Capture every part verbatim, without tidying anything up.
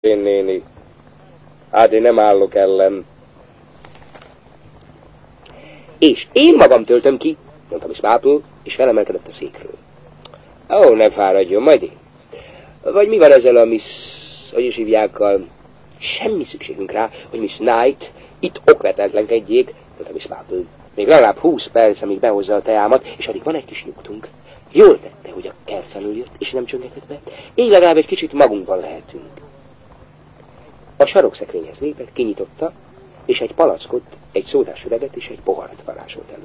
Én néni. Hát én nem állok ellen. És én magam töltöm ki, mondta Miss Marple, és felemelkedett a székről. Ó, ne fáradjon, majd én. Vagy mi van ezzel a Miss... hogy is hívjákkal? Semmi szükségünk rá, hogy Miss Knight itt okvetlenkedjék, mondta Miss Marple. Még legalább húsz perc, amíg behozza a teámat, és addig van egy kis nyugtunk. Jól tette, hogy a kert felől jött, és nem csöngetett be. Így legalább egy kicsit magunkban lehetünk. A sarokszekrényhez lépett, kinyitotta, és egy palackot, egy szódás üveget és egy poharat varázsolt elő.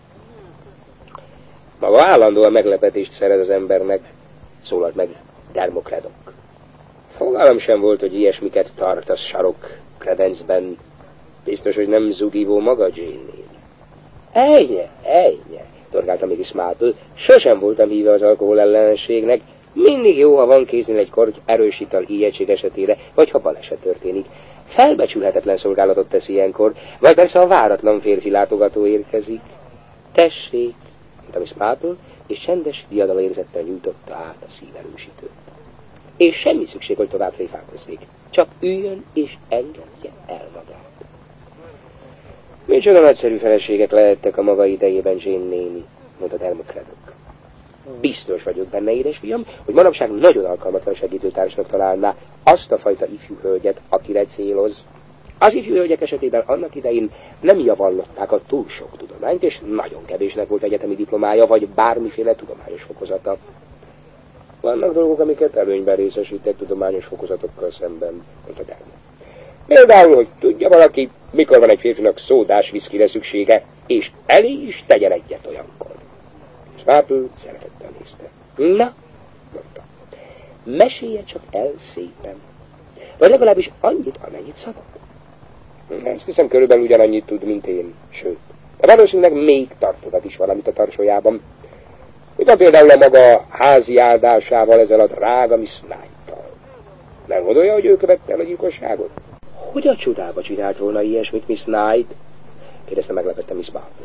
Maga állandóan meglepetést szerez az embernek, szólalt meg Dermot Craddock. Fogalmam sem volt, hogy ilyesmiket tartasz sarok kredencben. Biztos, hogy nem zugívó maga, Jane-nél. Ejje, ejje, torgálta még Miss Marple. Sosem voltam híve az alkohol ellenségnek. Mindig jó, ha van kéznél egy korty erős ital ijegység esetére, vagy ha baleset történik. Felbecsülhetetlen szolgálatot tesz ilyenkor, vagy persze a váratlan férfi látogató érkezik. Tessék, mondta Miss Marple, és csendes diadalérzettel nyújtotta át a szíverősítőt. És semmi szükség, hogy tovább tréfálkozzék. Csak üljön és engedje el magát. Micsoda nagyszerű feleségek lehettek a maga idejében, Jane néni, mondta Dermot Craddock. Biztos vagyok benne, édesfiam, hogy manapság nagyon alkalmatlan segítőtársnak találná azt a fajta ifjú hölgyet, akire céloz. Az ifjú hölgyek esetében annak idején nem javallották a túl sok tudományt, és nagyon kevésnek volt egyetemi diplomája, vagy bármiféle tudományos fokozata. Vannak dolgok, amiket előnyben részesítek tudományos fokozatokkal szemben, mondta Dermot. Például, hogy tudja valaki, mikor van egy férfinak szódás viszkire szüksége, és elé is tegyen egyet olyankor. És Marple szeretettel nézte. Na, mondta, mesélje csak el szépen. Vagy legalábbis annyit, amennyit szabad. Ezt hiszem, körülbelül ugyanannyit tud, mint én, sőt. De valószínűleg még tartogat is valamit a tarsójában. Mi van például a maga házi áldásával, ezzel a drága Miss Knight-tal? Nem gondolja, hogy ő követte el a gyilkosságot? Hogy a csodába csinált volna ilyesmit Miss Knight? Kérdezte meglepette Miss Marple.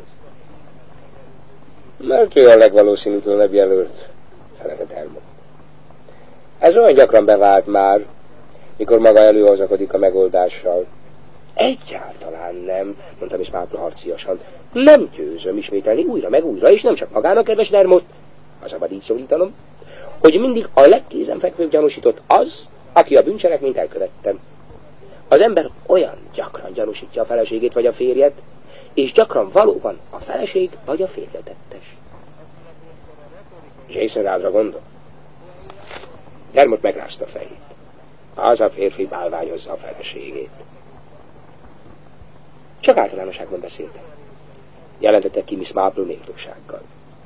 Mert ő a legvalószínűtlenebb jelölt, felelte Dermot. Ez olyan gyakran bevált már, mikor maga előhozakodik a megoldással. Egyáltalán nem, mondta Miss Marple harciasan. Nem győzöm ismételni újra meg újra, és nem csak magának, kedves Dermot, ha szabad így szólítanom, hogy mindig a legkézenfekvőbb gyanúsított az, aki a bűncselekményt elkövettem. Az ember olyan gyakran gyanúsítja a feleségét vagy a férjet, és gyakran valóban a feleség vagy a férje tettes. Jason rádra gondol? Dermot megrázta a fejét. Az a férfi bálványozza a feleségét. Csak általánosságban beszéltem, jelentette ki Miss Marple méltósággal.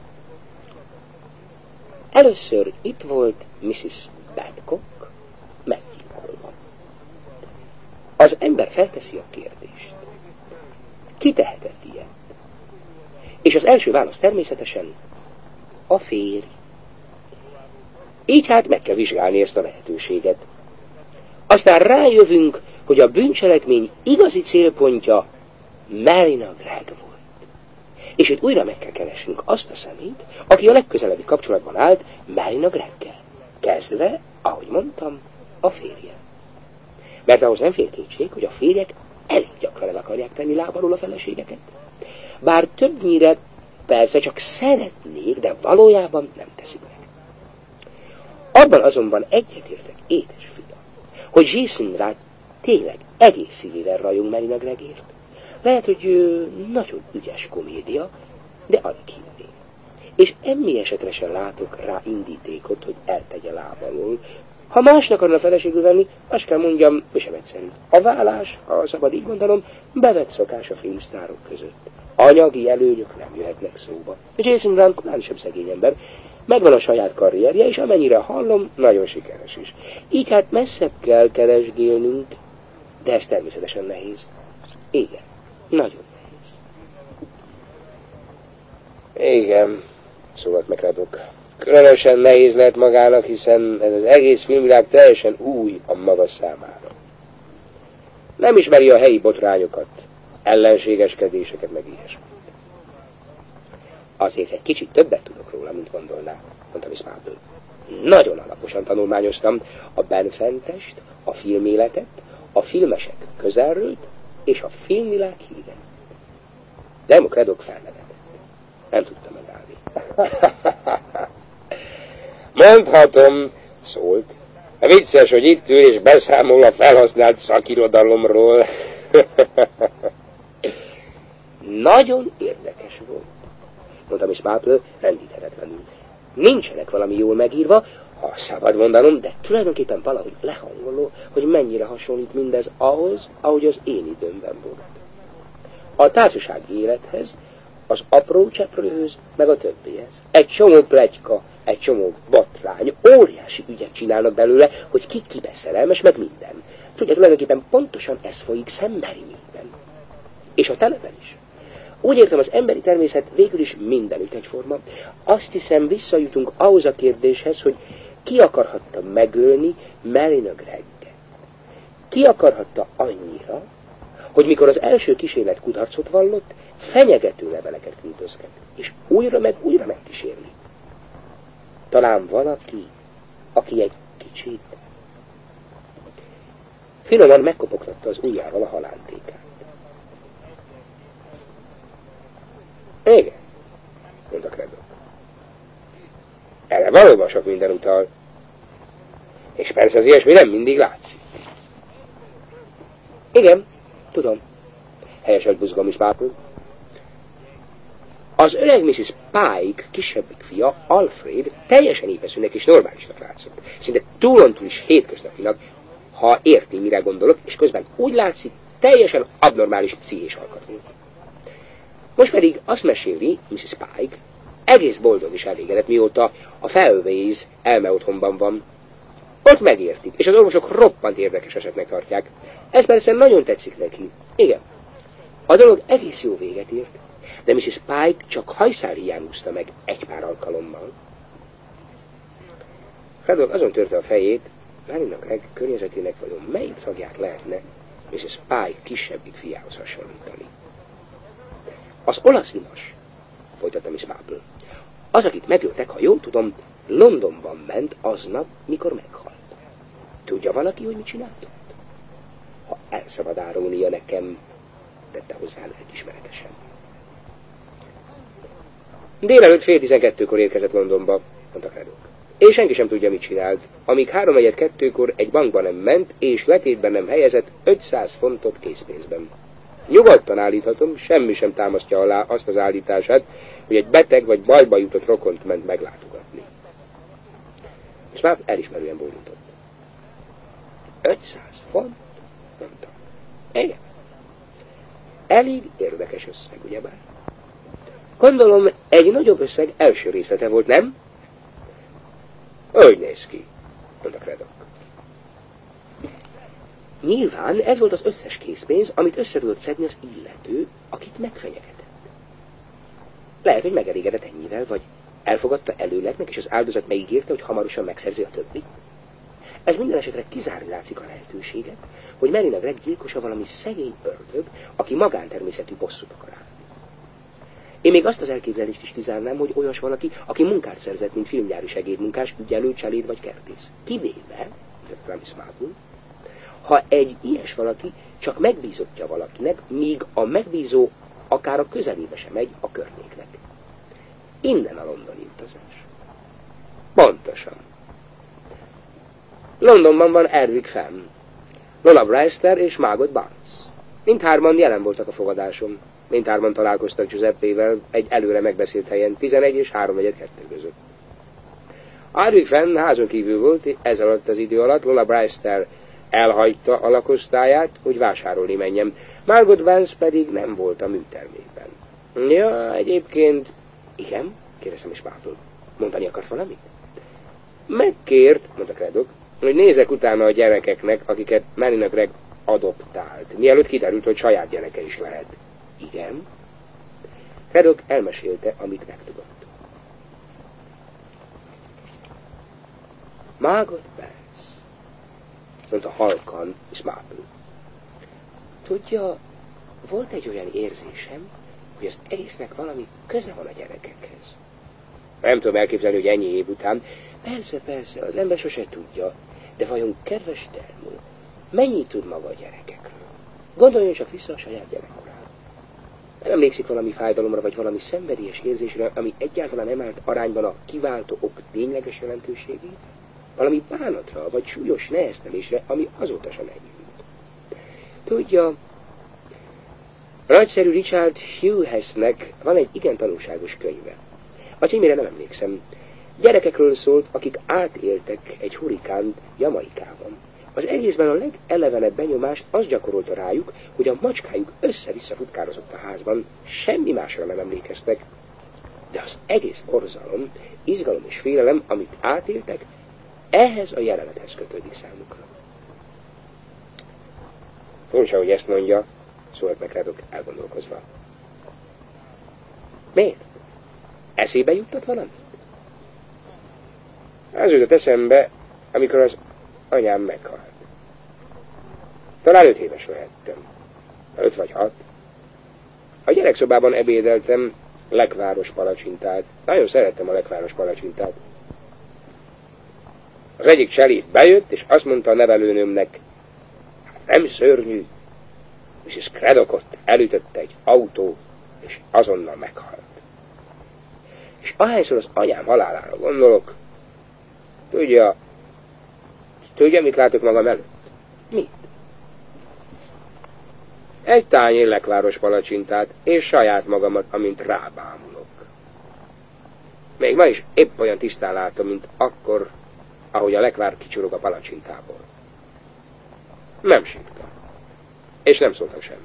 Először itt volt missus Badcock, meggyilkolva. Az ember felteszi a kérdést. Ki tehetett ilyet? És az első válasz természetesen a férj. Így hát meg kell vizsgálni ezt a lehetőséget. Aztán rájövünk, hogy a bűncselekmény igazi célpontja Marina Gregg volt. És itt újra meg kell keresnünk azt a személyt, aki a legközelebbi kapcsolatban állt Marina Greggel. Kezdve, ahogy mondtam, a férje. Mert ahhoz nem fér kétség, hogy a férjek elég gyakran el akarják tenni lábalól a feleségeket. Bár többnyire persze csak szeretnék, de valójában nem teszik meg. Abban azonban egyetértek, édes fiam, hogy Jason rá tényleg egész szívével rajong Marina Greggért. Lehet, hogy ő nagyon ügyes komédia, de alig hinné. És emmi esetre sem látok rá indítékot, hogy eltegye lábalól. Ha másnak akarna feleségül venni, azt kell mondjam, mi sem egyszerű. A vállás, ha szabad így mondanom, bevett szokás a filmsztárok között. Anyagi előnyök nem jöhetnek szóba. Jason Grant korán sem szegény ember, megvan a saját karrierje, és amennyire hallom, nagyon sikeres is. Így hát messzebb kell keresgélnünk, de ez természetesen nehéz. Igen, nagyon nehéz. Igen, szólalt meg Craddock. Különösen nehéz lehet magának, hiszen ez az egész filmvilág teljesen új a maga számára. Nem ismeri a helyi botrányokat, ellenségeskedéseket, meg ilyesmit. Azért egy kicsit többet tudok róla, mint gondolná, mondta Miss Marple. Nagyon alaposan tanulmányoztam a Benfentest, a filméletet, a filmesek közelről és a filmvilág híre. De Craddock felnevetett. Nem tudta megállni. Mondhatom, szólt. Vicces, hogy itt ül és beszámol a felhasznált szakirodalomról. Nagyon érdekes volt, mondta miss Marple rendíthetetlenül. Nincsenek valami jól megírva, ha szabad mondanom, de tulajdonképpen valahogy lehangoló, hogy mennyire hasonlít mindez ahhoz, ahogy az én időmben volt. A társasági élethez, az apró cseprőhöz, meg a többihez. Egy csomó pletyka, egy csomó botrány, óriási ügyet csinálnak belőle, hogy ki kibe szerelmes, meg minden. Tudja, tulajdonképpen pontosan ez folyik Szemberényében. És a telepen is. Úgy értem, az emberi természet végül is mindenütt egyforma. Azt hiszem, visszajutunk ahhoz a kérdéshez, hogy ki akarhatta megölni Marina Gregget. Ki akarhatta annyira, hogy mikor az első kísérlet kudarcot vallott, fenyegető leveleket küldözget, és újra meg újra megkísérli. Talán valaki, aki egy kicsit... Finoman megkopogtatta az ujjával a halántékát. Igen, mondta Craddock. Erre valóban sok minden utal. És persze az ilyesmi nem mindig látszik. Igen, tudom, helyeselt buzgón miss Marple. Az öreg missus Pike kisebbik fia, Alfred, teljesen épeszűnek és normálisnak látszott. Szinte túlontúl is hétköznapinak, ha érti, mire gondolok, és közben úgy látszik, teljesen abnormális pszichés alkat volt. Most pedig azt meséli missus Pike, egész boldog és elégedett, mióta a Felways elmeotthonban van. Ott megértik, és az orvosok roppant érdekes esetnek tartják. Ez persze nagyon tetszik neki. Igen, a dolog egész jó véget ért, de missus Pike csak hajszálhíján úszta meg egy pár alkalommal. Craddock azon törte a fejét, Marina Gregg környezetének vajon melyik tagját lehetne missus Pike kisebbik fiához hasonlítani. Az olasz inas, folytatta miss Marple, az, akit megöltek, ha jól tudom, Londonban ment aznap, mikor meghalt. Tudja valaki, hogy mit csináltott? Ha el szabad árulnia nekem, tette hozzá lelkismeretesen. Délelőtt fél tizenkettőkor érkezett Londonba, mondta Craddock. És senki sem tudja, mit csinált, amíg háromnegyed kettőkor egy bankba nem ment, és letétben nem helyezett ötszáz fontot készpénzben. Nyugodtan állíthatom, semmi sem támasztja alá azt az állítását, hogy egy beteg vagy bajba jutott rokont ment meglátogatni. És már elismerően bólintott. ötszáz font? Mondta. Igen. Elég érdekes összeg, ugyebár? Gondolom, egy nagyobb összeg első részlete volt, nem? Úgy néz ki, mondta Craddock. Nyilván ez volt az összes készpénz, amit össze tudott szedni az illető, akit megfenyegetett. Lehet, hogy megelégedett ennyivel, vagy elfogadta előlegnek, és az áldozat megígérte, hogy hamarosan megszerzi a többit. Ez minden esetre kizárni látszik a lehetőséget, hogy Marina Gregg gyilkosa valami szegény ördög, aki magántermészetű bosszút akar állni. Én még azt az elképzelést is kizárnám, hogy olyas valaki, aki munkát szerzett, mint filmgyári segédmunkás, ügyelő, cseléd vagy kertész. Kivéve, mondta miss Marple, ha egy ilyes valaki csak megbízottja valakinek, míg a megbízó akár a közelébe sem megy a környéknek. Innen a londoni utazás. Pontosan. Londonban van Ervig Fenn, Lola Brewster és Margot Barnes. Mindhárman jelen voltak a fogadáson. Mindhárman találkoztak Giuseppével egy előre megbeszélt helyen tizenegy és háromnegyed kettő között. Ervig Fenn házon kívül volt, ez alatt az idő alatt Lola Brewster elhagyta a lakosztályát, hogy vásárolni menjen. Margot Vance pedig nem volt a műtermékben. Ja, egyébként... Igen? Kérdeztem is Marple. Mondani akart valamit? Megkért, mondta Craddock, hogy nézek utána a gyerekeknek, akiket Marina Gregg adoptált, mielőtt kiderült, hogy saját gyereke is lehet. Igen? Craddock elmesélte, amit megtudott. Margot Vance, mondta halkan miss Marple. Tudja, volt egy olyan érzésem, hogy az egésznek valami köze van a gyerekekhez. Nem tudom elképzelni, hogy ennyi év után. Persze, persze, az ember sose tudja, de vajon, kedves Telmo, mennyit tud maga a gyerekekről. Gondoljon csak vissza a saját gyerekkorára. Nem emlékszik valami fájdalomra, vagy valami szenvedélyes érzésre, ami egyáltalán nem állt arányban a kiváltó ok tényleges jelentőségét? Valami bánatra, vagy súlyos neheztelésre, ami azóta sem enyhült. Tudja, a nagyszerű Richard Hughesnek van egy igen tanulságos könyve. A címére nem emlékszem. Gyerekekről szólt, akik átéltek egy hurikánt Jamaikában. Az egészben a legelevenebb benyomást az gyakorolta rájuk, hogy a macskájuk össze-vissza futkározott a házban, semmi másra nem emlékeztek, de az egész borzalom, izgalom és félelem, amit átéltek, ehhez a jelenethez kötődik számukra. Furcsa, hogy ezt mondja, szólt meg Craddock elgondolkozva. Miért? Eszébe juttat valamit? Az jutott eszembe, amikor az anyám meghalt. Talán öt éves lehettem. Öt vagy hat. A gyerekszobában ebédeltem lekváros palacsintát. Nagyon szerettem a lekváros palacsintát. Az egyik cseléd bejött, és azt mondta a nevelőnőmnek, nem szörnyű, missus Craddockot elütötte egy autó, és azonnal meghalt. És ahányszor az anyám halálára gondolok, tudja, tudja, mit látok magam előtt? Mit? Egy tányér lekváros palacsintát, és saját magamat, amint rábámulok. Még ma is épp olyan tisztán látom, mint akkor, ahogy a lekvár kicsurog a palacsintából. Nem sírtam. És nem szóltam semmit.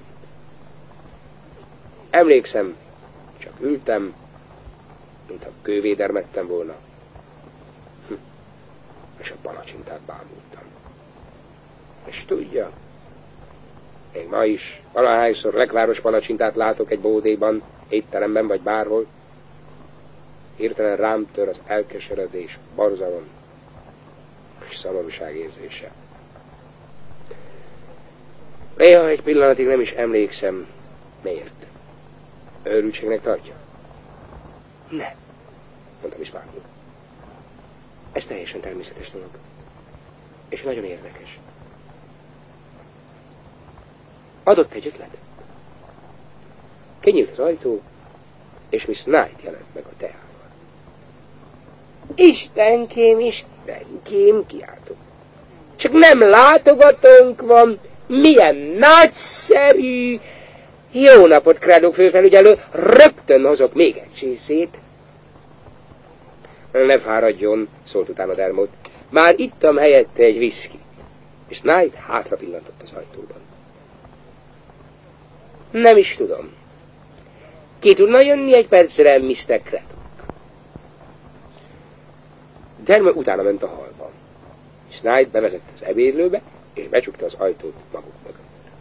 Emlékszem, csak ültem, mintha kővédermettem volna, hm. és a palacsintát bámultam. És tudja, még ma is, valahányszor lekváros palacsintát látok egy bódéban, étteremben vagy bárhol, hirtelen rám tör az elkeseredés, borzalom és szomorúság érzése. Néha egy pillanatig nem is emlékszem, miért. Őrültségnek tartja? Nem, mondta Miss Marple. Ez teljesen természetes dolog. És nagyon érdekes. Adott egy ötletet. Kinyílt az ajtó, és Miss Knight jelent meg a teával. Istenkém, Istenkém, kiáltott. Csak nem látogatónk van, milyen nagyszerű! Jó napot, Craddock főfelügyelő, rögtön hozok még egy csészét. Ne fáradjon, szólt utána Dermot. Már ittam helyette egy viszkit. És Knight hátra pillantott az ajtóban. Nem is tudom. Ki tudna jönni egy percre, miszter Craddock? Dermot utána ment a hallba. És Knight bevezette az ebédlőbe, és becsukta az ajtót maguk mögött.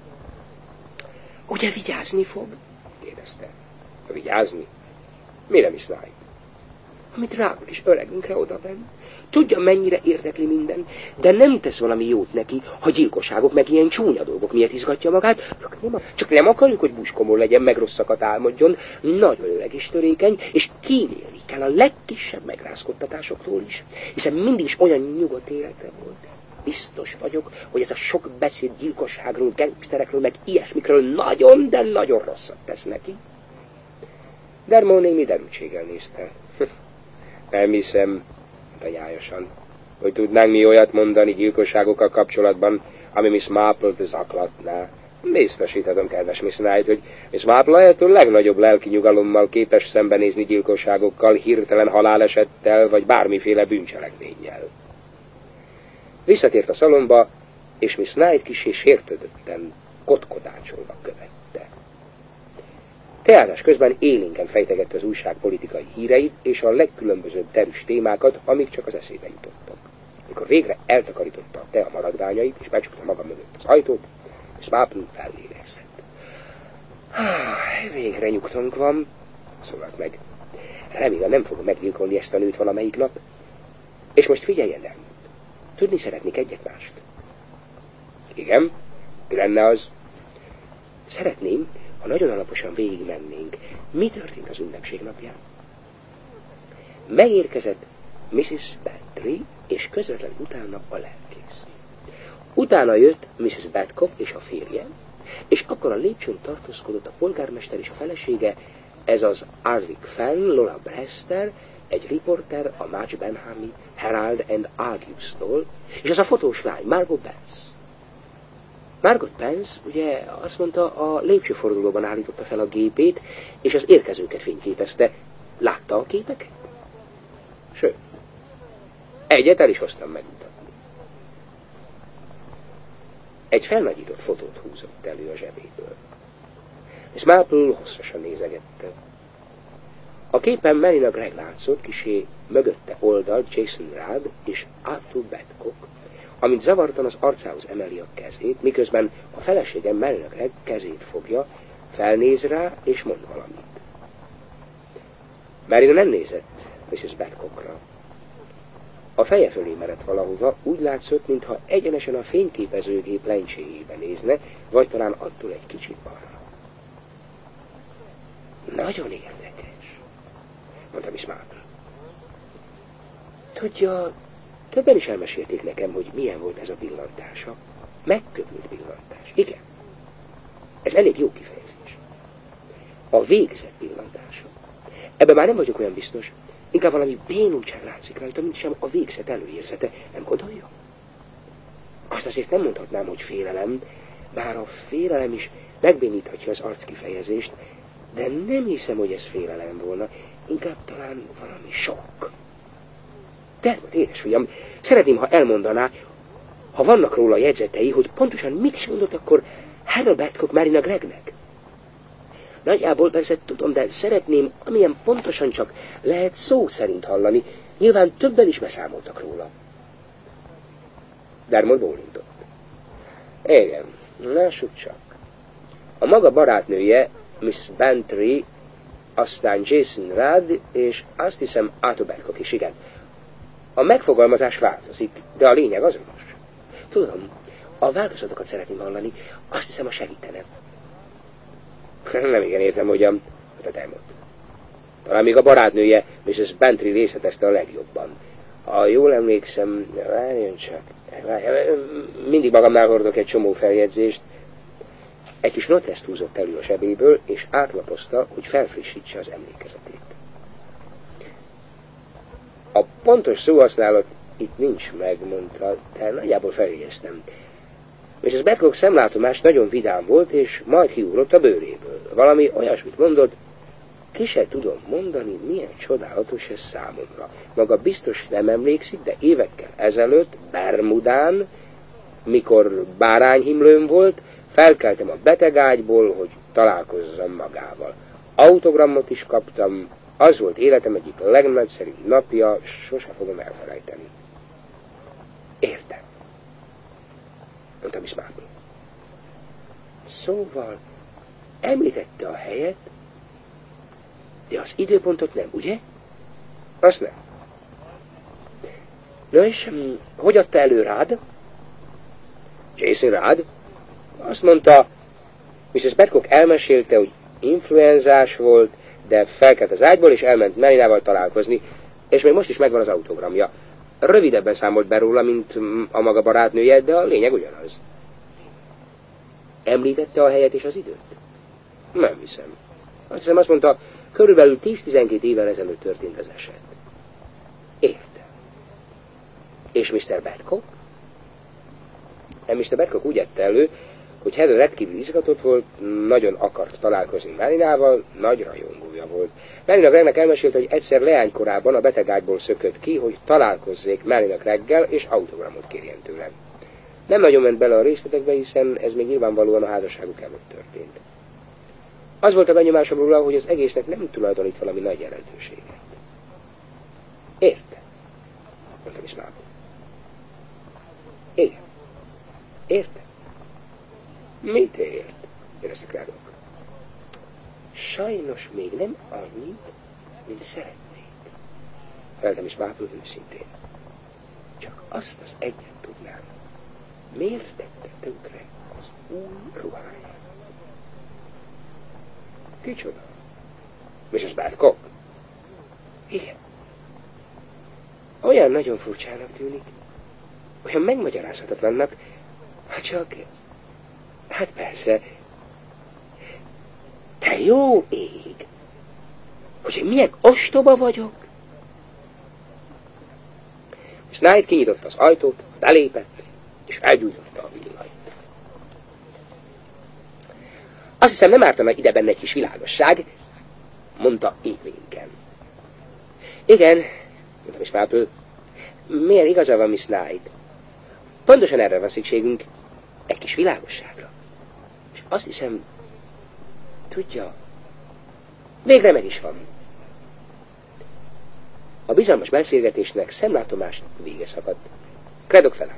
Ugye vigyázni fog? kérdezte. Vigyázni? Mire, Miss Knight? Ami drága kis öregünkre odabenn. Tudja, mennyire érdekli minden, de nem tesz valami jót neki, ha gyilkosságok meg ilyen csúnya dolgok miatt izgatja magát, csak nem, csak nem akarjuk, hogy buskomor legyen, meg rosszakat álmodjon, nagyon öreg és törékeny, és kímélni kell a legkisebb megrázkodtatásoktól is, hiszen mindig is olyan nyugodt élete volt. Biztos vagyok, hogy ez a sok beszéd gyilkosságról, gengszterekről, meg ilyesmikről nagyon, de nagyon rosszat tesz neki. Dermot némi derültséggel nézte. Nem hiszem, mondta nyájasan, hogy tudnánk mi olyat mondani gyilkosságokkal kapcsolatban, ami Miss Marple-t zaklatná. Biztosíthatom, kedves Miss Knight, hogy Miss Marple lehető legnagyobb lelki nyugalommal képes szembenézni gyilkosságokkal, hirtelen halálesettel, vagy bármiféle bűncselekménnyel. Visszatért a szalomba, és Miss Knight kissé sértődötten, kotkodácsolva követte. Teázás közben élénken fejtegette az újság politikai híreit és a legkülönbözőbb terüs témákat, amik csak az eszébe jutottak. Amikor végre eltakarította a tea maradványait, és becsukta maga mögött az ajtót, és Marple fellélegzett. Végre nyugtunk van, szólalt meg. Remélem nem fogom meggyilkolni ezt a nőt valamelyik nap. És most figyeljen el. Tudni szeretnék egyet-mást. Igen, mi lenne az? Szeretném, ha nagyon alaposan végigmennénk, mi történt az ünnepség napján. Megérkezett missus Bantry, és közvetlenül utána a lelkész. Utána jött missus Badcock és a férje, és akkor a lépcsőn tartózkodott a polgármester és a felesége, ez az Arvik Fenn, Lola Brewster, egy riporter a March Benhami Herald and Argus-tól, és az a fotós lány, Margot Pence. Margot Pence ugye azt mondta, a lépcsőfordulóban állította fel a gépét, és az érkezőket fényképezte. Látta a képeket? Sőt, egyet el is hoztam megmutatni. Egy felnagyított fotót húzott elő a zsebéből. Miss Marple hosszasan nézegette. A képen Marina Gregg látszott, kisé mögötte oldalt Jason Rudd és Arthur Badcock, amint zavartan az arcához emeli a kezét, miközben a felesége Marina Gregg kezét fogja, felnéz rá és mond valamit. Marina nem nézett missus Badcockra. A feje fölé merett valahova, úgy látszott, mintha egyenesen a fényképezőgép lencséjébe nézne, vagy talán attól egy kicsit balra. Nagyon érdekes, mondta Miss Marple. Tudja, többen is elmesélték nekem, hogy milyen volt ez a pillantása. Megkövült pillantás. Igen. Ez elég jó kifejezés. A végzett pillantása. Ebben már nem vagyok olyan biztos, inkább valami bénultság látszik rajta, mint sem a végzet előérzete. Nem gondolja? Azt azért nem mondhatnám, hogy félelem, bár a félelem is megbéníthatja az arckifejezést, de nem hiszem, hogy ez félelem volna, inkább talán valami sok. Termelt, édes fiam, szeretném, ha elmondaná, ha vannak róla jegyzetei, hogy pontosan mit is mondott akkor Harold Badcock Marina Greggnek. Nagyjából persze tudom, de szeretném, amilyen pontosan csak lehet szó szerint hallani. Nyilván többen is beszámoltak róla. Dermot bólintott. Igen, lássuk csak. A maga barátnője, Miss Bantry, aztán Jason Rudd, és azt hiszem Arthur Badcock is, igen. A megfogalmazás változik, de a lényeg azonos. Tudom, a változatokat szeretném hallani, azt hiszem a segítene. Nem igen értem, hogyan, hát a Dermot. Talán még a barátnője, missus Bantry részletezte a legjobban. Ha jól emlékszem, várjon csak, mindig magamnál hordok egy csomó feljegyzést. Egy kis noteszt húzott elő a zsebéből, és átlapozta, hogy felfrissítse az emlékezetét. A pontos szóhasználat itt nincs meg, mondta, de nagyjából feljegyeztem. missus Badcock szemlátomás nagyon vidám volt, és majd kiugrott a bőréből. Valami olyasmit mondott, ki se tudom mondani, milyen csodálatos ez számomra. Maga biztos nem emlékszik, de évekkel ezelőtt, Bermudán, mikor bárányhimlőm volt, felkeltem a betegágyból, hogy találkozzam magával. Autogramot is kaptam, az volt életem egyik legnagyszerűbb napja, sose fogom elfelejteni. Értem, mondta Miss Marple. Szóval említette a helyet, de az időpontot nem, ugye? Azt nem. Na és hm, hogy adta elő Rudd? Jason Rudd? Azt mondta, missus Badcock elmesélte, hogy influenzás volt, de felkelt az ágyból, és elment Marinával találkozni, és még most is megvan az autogramja. Rövidebben számolt be róla, mint a maga barátnője, de a lényeg ugyanaz. Említette a helyet és az időt? Nem hiszem. Azt hiszem, azt mondta, körülbelül tíz-tizenkét évvel ezelőtt történt az eset. Értem. És miszter Badcock? Nem, miszter Badcock úgy ette elő, hogy Heather rendkívül izgatott volt, nagyon akart találkozni Marinával, nagy rajongója volt. Marina Greggnek elmesélte, hogy egyszer leánykorában a betegágyból szökött ki, hogy találkozzék Marina Greggel, és autogramot kérjen tőle. Nem nagyon ment bele a részletekbe, hiszen ez még nyilvánvalóan a házasságuk előtt történt. Az volt a benyomásom róla, hogy az egésznek nem tulajdonít valami nagy jelentőséget. Érte? Mondta Miss Marple. Igen. Érte? Mit ért? Kérdezte Craddock. Sajnos még nem annyit, mint szeretnék. Feltem is Marple őszintén. Csak azt az egyet tudnám. Miért tette tönkre az új ruháját? Kicsoda? missus Badcock? Igen. Olyan nagyon furcsának tűnik, olyan megmagyarázhatatlannak, Hát csak... Hát persze... Te jó ég! Hogy én milyen ostoba vagyok? Snyde kinyitotta az ajtót, belépett, és felgyújtotta a villanyt. Azt hiszem, nem ártana ide benne egy kis világosság, mondta élénken. Igen, mondta Miss Marple. Miért igaza van, Miss Knight? Pontosan erre van szükségünk, egy kis világosságra. És azt hiszem, tudja, végre meg is van. A bizalmas beszélgetésnek szemlátomást vége szakadt. Craddock felállt.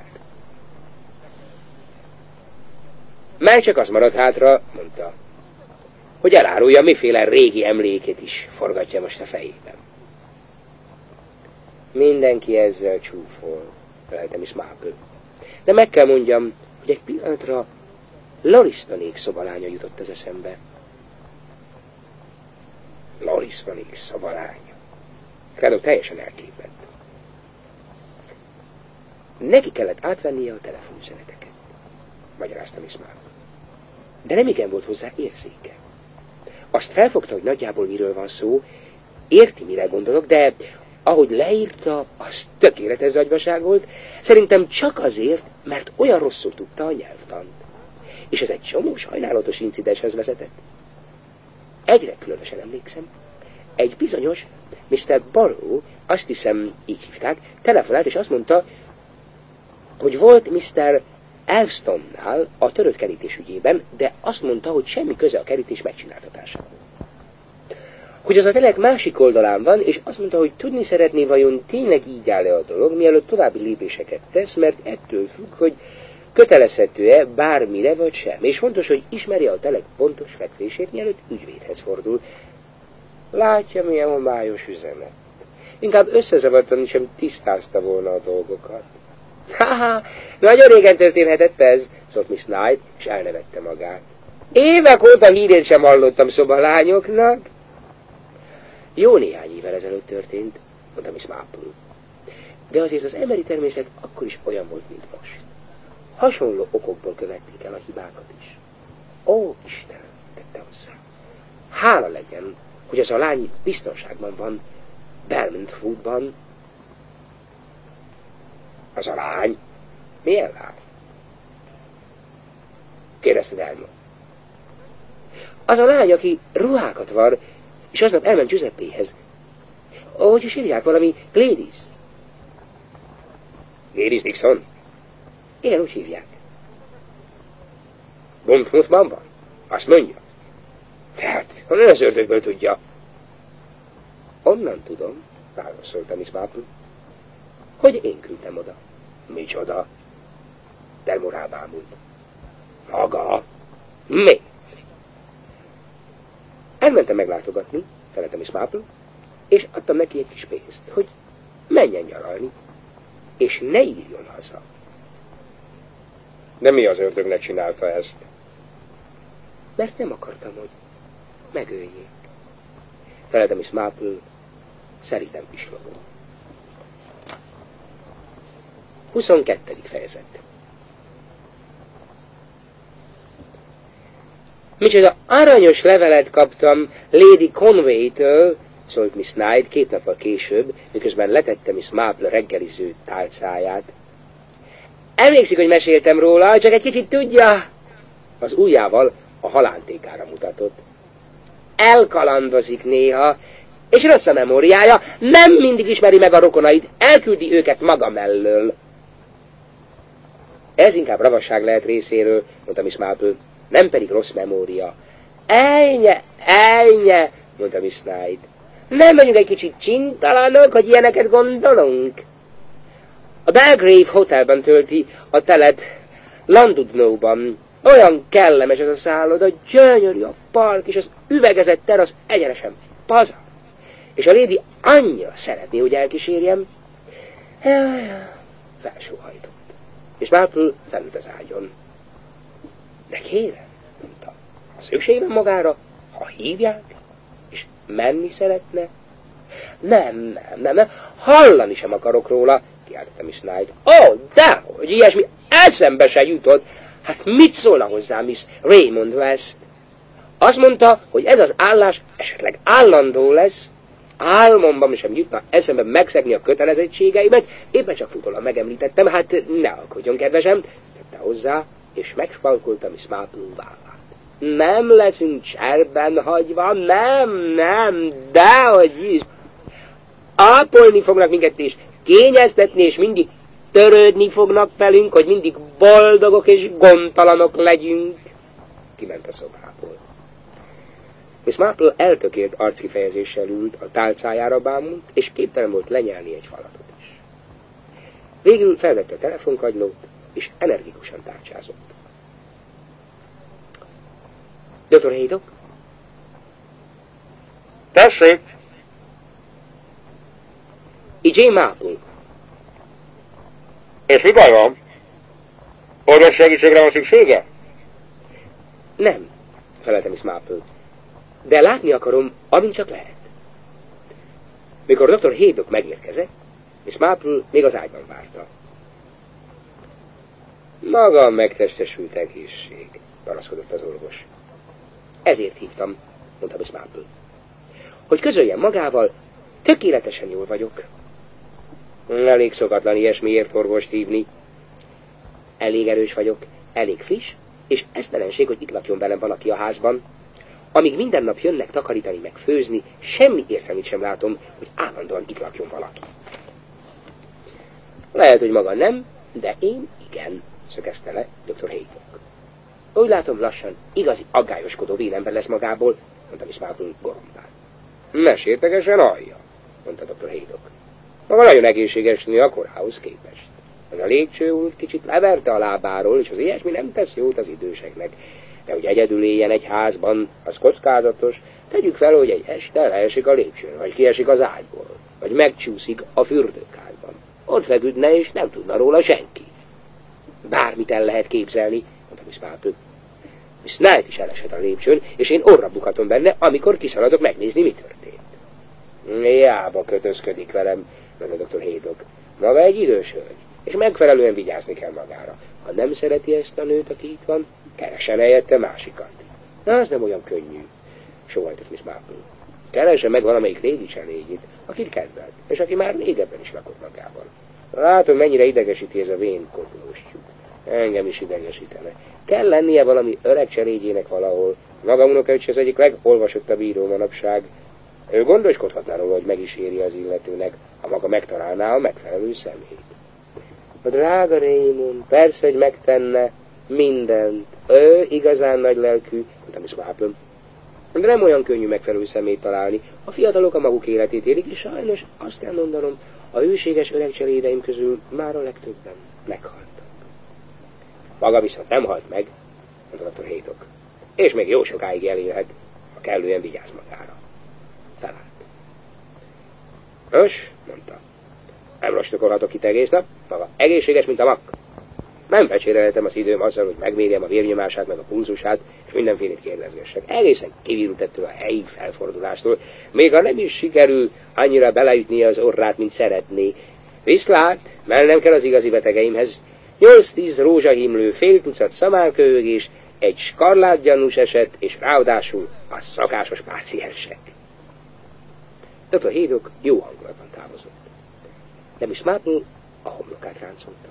Már csak az maradt hátra, mondta, hogy elárulja, miféle régi emlékét is forgatja most a fejében. Mindenki ezzel csúfol, felelte Miss Marple. De meg kell mondjam, hogy egy pillanatra Loristonék szobalánya jutott az eszembe. Loristonék szobalánya. Craddock teljesen elképett. Neki kellett átvennie a telefonüzeneteket, magyarázta Miss Marple. De nem igen volt hozzá érzéke. Azt felfogta, hogy nagyjából miről van szó, érti, mire gondolok, de ahogy leírta, az tökéletes zagyvaság volt, szerintem csak azért, mert olyan rosszul tudta a nyelvtant. És ez egy csomó sajnálatos incidenshez vezetett. Egyre különösen emlékszem, egy bizonyos miszter Barrow, azt hiszem így hívták, telefonált, és azt mondta, hogy volt miszter Elvestonnál a törött kerítés ügyében, de azt mondta, hogy semmi köze a kerítés megcsináltatásához. Hogy az a telek másik oldalán van, és azt mondta, hogy tudni szeretné, vajon tényleg így áll-e a dolog, mielőtt további lépéseket tesz, mert ettől függ, hogy kötelezhető-e bármire vagy sem. És fontos, hogy ismerje a telek pontos fekvését, mielőtt ügyvédhez fordul. Látja, milyen homályos üzenet. Inkább összezavartan sem tisztázta volna a dolgokat. Haha, nagyon régen történhetett ez, szólt Miss Knight, és elnevette magát. Évek óta hírét sem hallottam szobalányoknak. Jó néhány évvel ezelőtt történt, mondta Miss Marple. De azért az emberi természet akkor is olyan volt, mint most. Hasonló okokból követték el a hibákat is. Ó, Isten, tette hozzá. Hála legyen, hogy az a lány biztonságban van, Bermondswoodban. Az a lány? Milyen lány? Kérdezted Elmo. Az a lány, aki ruhákat var, és aznap elment Giuseppéhez. Hogy is hívják, valami Gladys. Gladys Dixon? Igen, úgy hívják. Bournemouthban van? Azt mondja. Tehát, honnan az ördögből tudja? Onnan tudom, válaszolta Miss Marple, hogy én küldtem oda. Micsoda? Delmore bámult. Maga? Mi? Elmentem meglátogatni, felelte Miss Marple, és adtam neki egy kis pénzt, hogy menjen nyaralni, és ne írjon haza. De mi az ördögnek csinálta ezt? Mert nem akartam, hogy megöljék. Felelte Miss Marple, szerintem pislogó. huszonkettedik fejezet. Micsoda aranyos levelet kaptam Lady Conway-től, szólt Miss Knight két nappal később, miközben letette Miss Marple reggeliző tálcáját. Emlékszik, hogy meséltem róla, csak egy kicsit tudja. Az ujjával a halántékára mutatott. Elkalandozik néha, és rossz a memóriája, nem mindig ismeri meg a rokonait, elküldi őket maga mellől. Ez inkább ravasság lehet részéről, mondta Miss Marple, nem pedig rossz memória. Ejnye, ejnye, mondta Miss Knight. Nem vagyunk egy kicsit csintalanok, hogy ilyeneket gondolunk? A Belgrave Hotelben tölti a telet Llandudno-ban. Olyan kellemes ez a szálloda, gyönyörű a park, és az üvegezett terasz egyenesen pazar. És a Lady annyira szeretné, hogy elkísérjem. Jaj, felsóhajtott. És Marple fent az ágyon. De kérem, mondta, ha szükség van magára, ha hívják, és menni szeretne. Nem, nem, nem, nem, hallani sem akarok róla, kiáltotta Miss Knight. Ó, oh, dehogy, ilyesmi eszembe se jutott. Hát mit szólna hozzá Miss Raymond West? Azt mondta, hogy ez az állás esetleg állandó lesz. Álmomban sem jutna eszembe megszegni a kötelezettségeimet, éppen csak futólag megemlítettem, hát ne alkodjon, kedvesem, tette hozzá, és megspalkolta Miss Marple vállát. Nem leszünk cserben hagyva, nem, nem, dehogy is. Ápolni fognak minket, és kényeztetni, és mindig törődni fognak velünk, hogy mindig boldogok és gondtalanok legyünk. Kiment a szobából. Miss Marple eltökélt arckifejezéssel ült, a tálcájára bámult, és képtelen volt lenyelni egy falatot is. Végül felvette a telefonkagylót, és energikusan tárcsázott. doktor Haydock? Tessék! I J Marple. És mi baj van? Orvos segítségre van szüksége? Nem, felelte Miss Marple. De látni akarom, amint csak lehet. Mikor doktor Haydock megérkezett, Miss Marple még az ágyban várta. Maga megtestesült egészség, panaszkodott az orvos. Ezért hívtam, mondta Miss Marple. Hogy közöljem magával, tökéletesen jól vagyok. Elég szokatlan ilyesmiért orvost hívni. Elég erős vagyok, elég friss, és esztelenség, hogy itt lakjon velem valaki a házban. Amíg minden nap jönnek takarítani meg főzni, semmi értelmét sem látom, hogy állandóan itt lakjon valaki. Lehet, hogy maga nem, de én igen, szögezte le doktor Haydock. Úgy látom, lassan igazi aggályoskodó vénember lesz magából, mondta Miss Marple gorombán. Ne sértegesen hallja, mondta doktor Haydock. Maga nagyon egészséges nő a korához képest. Az a légcső úr kicsit leverte a lábáról, és az ilyesmi nem tesz jót az időseknek. De hogy egyedül éljen egy házban, az kockázatos. Tegyük fel, hogy egy este leesik a lépcsőn, vagy kiesik az ágyból, vagy megcsúszik a fürdőkádban. Ott feküdne, és nem tudna róla senki. Bármit el lehet képzelni, mondta Miss Marple. Miss Knight is elesett a lépcsőn, és én orra bukhatom benne, amikor kiszaladok megnézni, mi történt. Jába kötözködik velem, mondta doktor Haydock. Maga egy idős hölgy, és megfelelően vigyázni kell magára. Ha nem szereti ezt a nőt, aki itt van, keresen helyette másikat. Na, az nem olyan könnyű, sóhajtott Miss Marple. Keresse meg valamelyik régi cselédjét, akit kedvelt, és aki már régebben is lakott magával. Látom, mennyire idegesíti ez a vén kodlóstyúk. Engem is idegesítene. Kell lennie valami öreg cselédjének valahol. Maga unokaöccse az egyik legolvasottabb író manapság. Ő gondoskodhatná róla, hogy meg is éri az illetőnek, ha maga megtalálná a megfelelő szemét. A drága Raymond, persze, hogy megtenne mindent. Ő igazán nagy lelkű, mondta Miss Marple. De nem olyan könnyű megfelelő szemét találni. A fiatalok a maguk életét élik, és sajnos azt kell mondanom, a hőséges öreg cselédeim közül már a legtöbben meghaltak. Maga viszont nem halt meg, mondta doktor Haydock. És még jó sokáig elélhet, ha kellően vigyáz magára. Felállt. Nos, mondta. Nem rostokolhatok itt egész nap, maga egészséges, mint a makk. Nem fecsérelhetem az időm azzal, hogy megmérjem a vérnyomását, meg a pulzusát, és mindenfélét kérdezgessek. Egészen kivirult ettől a helyi felfordulástól, még ha nem is sikerül annyira beleütnie az orrát, mint szeretné. Viszlát, mennem kell az igazi betegeimhez. Nyolc-tíz rózsahimlő, fél tucat szamárköhögés, egy skarlátgyanús eset, és ráadásul a szakásos páciensek. doktor Haydock jó hangulatban távozott. De Miss Marple a homlokát ráncolta.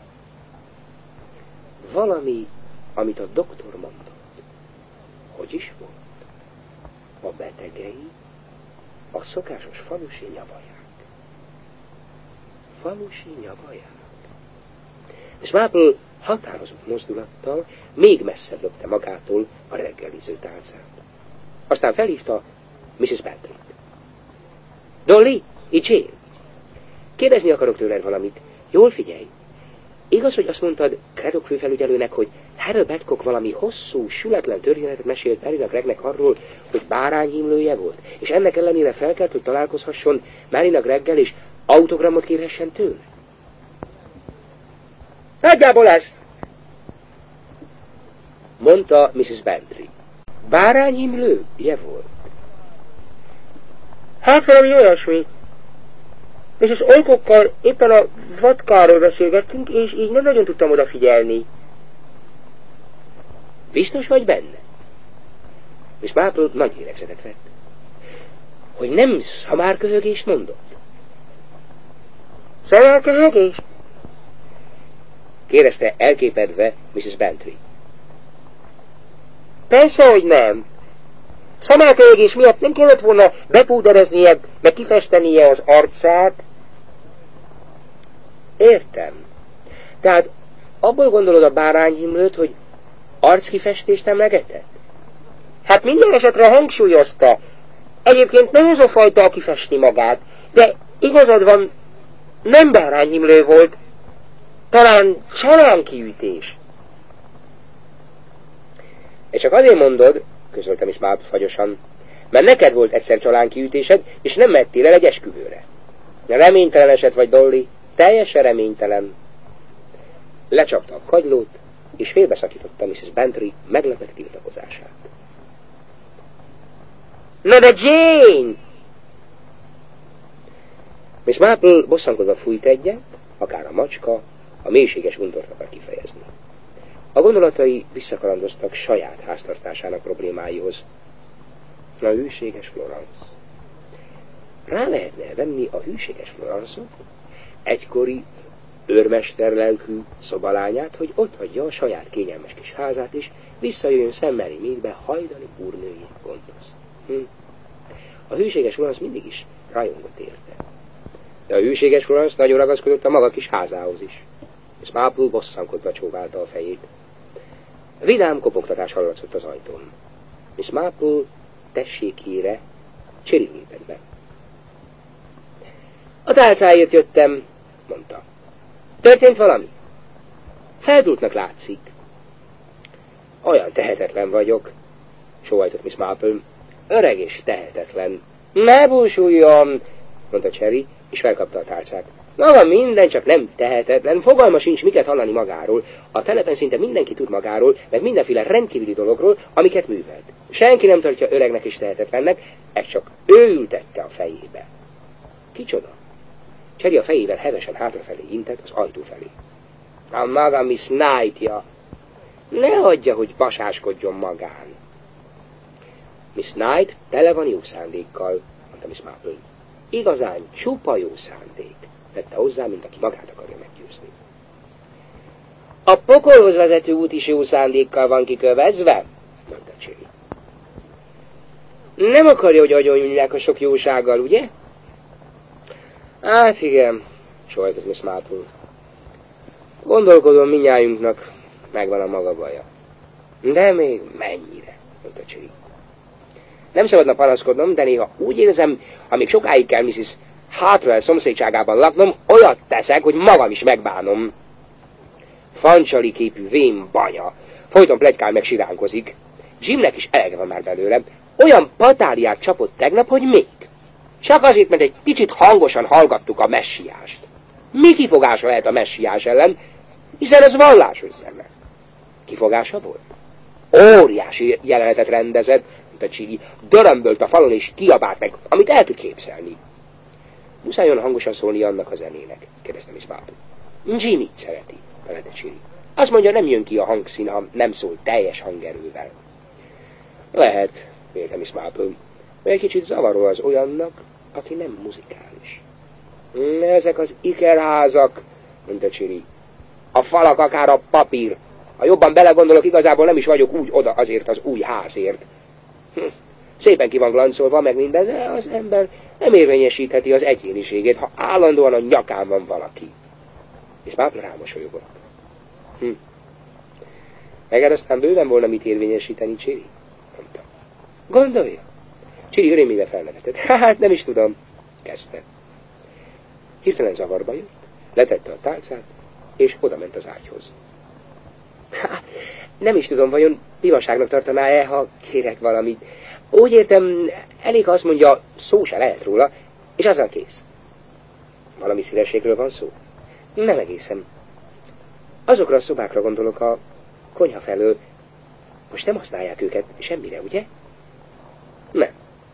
Valami, amit a doktor mondott. Hogy is volt? A betegei a szokásos falusi nyavaják. Falusi nyavaják. Miss Marple határozott mozdulattal még messzebb lökte magától a reggeliző tálcát. Aztán felhívta missus Bantryt. Dolly, itt Jane. Kérdezni akarok tőled valamit. Jól figyelj. Igaz, hogy azt mondtad Craddock főfelügyelőnek, hogy Harold Babcock valami hosszú, sületlen történetet mesélt Marynak Greggnek arról, hogy bárányhimlője volt, és ennek ellenére felkelt, hogy találkozhasson Marynak Greggel, és autogramot kérhessen tőle? Nagyjából ezt, mondta missus Bantry. Bárányhimlője volt? Hát valami olyasmi. És az olkokkal éppen a vatkáról beszélgettünk, és így nem nagyon tudtam odafigyelni. Biztos vagy benne? Miss Marple nagy élegzetet vett. Hogy nem szamárköhögést mondott? Szamárköhögést? Kérdezte elképedve missus Bantry. Persze, hogy nem. Szamárköhögés miatt nem kellett volna bepúdereznie, meg kifestenie az arcát. Értem. Tehát abból gondolod a bárányhimlőt, hogy arckifestést emlegetett? Hát minden esetre hangsúlyozta. Egyébként nem ez a fajta, aki festi magát, de igazad van, nem bárányhimlő volt, talán csalánkiütés. És csak azért mondod, közölte Miss Marple fagyosan, mert neked volt egyszer csalánkiütésed, és nem mentél el egy esküvőre. Reménytelen eset vagy, Dolly, teljesen reménytelen. Lecsapta a kagylót, és félbeszakította missus Bantry meglepett tiltakozását. Na de Jane! Miss Marple bosszankodva fújt egyet, akár a macska, a mélységes undort akar kifejezni. A gondolatai visszakalandoztak saját háztartásának problémáihoz. A hűséges Florence. Rá lehetne venni a hűséges Florence-ot, egykori őrmesterlelkű szobalányát, hogy ott hagyja a saját kényelmes kis házát, és visszajöjjön szemmeli mélybe hajdani úrnőjét gondoz. Hm. A hűséges Florence mindig is rajongott érte. De a hűséges Florence nagyon ragaszkodott a maga kis házához is. És Marple bosszankodva csóválta a fejét. Vidám kopogtatás hallatszott az ajtón. Miss Marple tessékére Cherry lépett be. A tálcáért jöttem, mondta. Történt valami? Feldúltnak látszik. Olyan tehetetlen vagyok, sóhajtott Miss Marple. Öreg és tehetetlen. Ne búsuljon, mondta Cherry, és felkapta a tálcát. Maga minden, csak nem tehetetlen, fogalma sincs, miket hallani magáról. A telepen szinte mindenki tud magáról, meg mindenféle rendkívüli dologról, amiket művelt. Senki nem tartja öregnek és tehetetlennek, ez csak ő ültette a fejébe. Kicsoda? Cherry a fejével hevesen hátrafelé intett az ajtó felé. A maga Miss Knight-ja. Ne hagyja, hogy basáskodjon magán. Miss Knight tele van jó szándékkal, mondta Miss Marple. Igazán csupa jó szándék, tette hozzá, mint aki magát akarja meggyőzni. A pokolhoz vezető út is jó szándékkal van kikövezve, mondta Cherry. Nem akarja, hogy agyonnyúlják a sok jósággal, ugye? Hát igen, sóhajtott Miss Marple. Gondolkodom, mindnyájunknak megvan a maga baja. De még mennyire, mondta Cherry. Nem szabadna panaszkodnom, de néha úgy érzem, amíg sokáig kell missus Hartwell szomszédságában laknom, olyat teszek, hogy magam is megbánom. Fancsali képű vén banya. Folyton pletykál meg siránkozik. Jimnek is elege van már belőle. Olyan patáliát csapott tegnap, hogy még. Csak azért, mert egy kicsit hangosan hallgattuk a messiást. Mi kifogása lehet a messiás ellen, hiszen ez vallásos zene. Kifogása volt? Óriási jelenetet rendezett, mondta Cherry, dörömbölt a falon és kiabált meg, amit el tud képzelni. Muszáj olyan hangosan szólni annak a zenének, kérdezte Miss Marple. Jimmy szereti, felelte Cherry. Azt mondja, nem jön ki a hangszín, ha nem szól teljes hangerővel. Lehet, vélte Miss Marple, mert egy kicsit zavaró az olyannak, aki nem muzikális. Ezek az ikerházak, mondta Cherry. A falak akár a papír. Ha jobban belegondolok, igazából nem is vagyok úgy oda azért az új házért. Hm. Szépen ki van glancolva, meg minden, de az ember nem érvényesítheti az egyéniségét, ha állandóan a nyakán van valaki. És Marple rámosolyogott. Hm. Neked aztán bőven volna mit érvényesíteni, Cherry? Mondta. Gondolja? Cherry örömével felnevetett. Hát nem is tudom, kezdte. Hirtelen zavarba jött, letette a tálcát, és oda ment az ágyhoz. Há, nem is tudom, vajon pimaságnak tartaná-e, ha kérek valamit. Úgy értem, elég, azt mondja, szó se lehet róla, és azzal kész. Valami szívességről van szó? Nem egészen. Azokra a szobákra gondolok a konyha felől. Most nem használják őket semmire, ugye? Nem.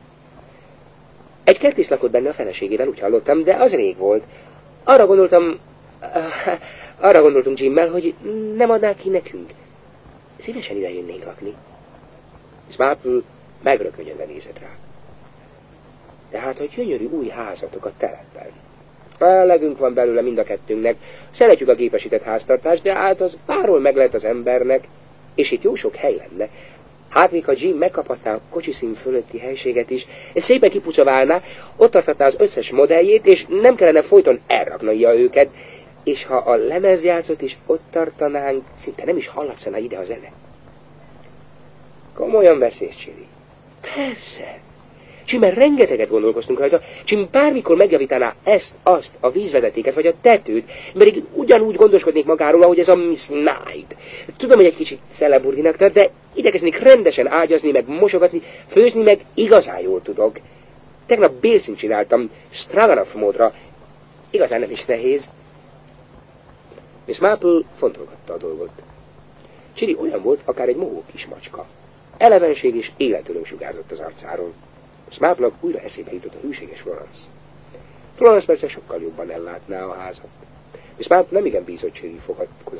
Egy kertész lakott benne a feleségével, úgy hallottam, de az rég volt. Arra gondoltam, arra gondoltunk Jimmel, hogy nem adnák ki nekünk. Szívesen ide jönnénk lakni. Miss Marple megrökönyödve nézett rá. Tehát a gyönyörű új házatok a telepen. Elegünk van belőle mind a kettőnknek. Szeretjük a gépesített háztartást, de hát az bárhol meg lehet az embernek, és itt jó sok hely lenne. Hát még ha Jim megkaphatná a kocsiszín fölötti helységet is, szépen kipucaválná, ott tarthatná az összes modelljét, és nem kellene folyton elraknia őket, és ha a lemezjátszót is ott tartanánk, szinte nem is hallatszana ide a zene. Komolyan beszélsz, Chili? Persze. Jim, mert rengeteget gondolkoztunk rajta, Jim bármikor megjavítaná ezt, azt, a vízvezetéket, vagy a tetőt, pedig ugyanúgy gondoskodnék magáról, ahogy ez a Miss Knight. Tudom, hogy egy kicsit szeleburdinak tart, de igyekeznék rendesen ágyazni, meg mosogatni, főzni, meg igazán jól tudok. Tegnap bélszint csináltam, Stroganoff módra. Igazán nem is nehéz. Miss Marple fontolgatta a dolgot. Chili olyan volt, akár egy mohó kis macska. Elevenség és életöröm sugárzott az arcáról. Miss Marple-nak újra eszébe jutott a hűséges Florence. Florence persze sokkal jobban ellátná a házat. Miss Marple nem igen bízott Chili fogadkozására.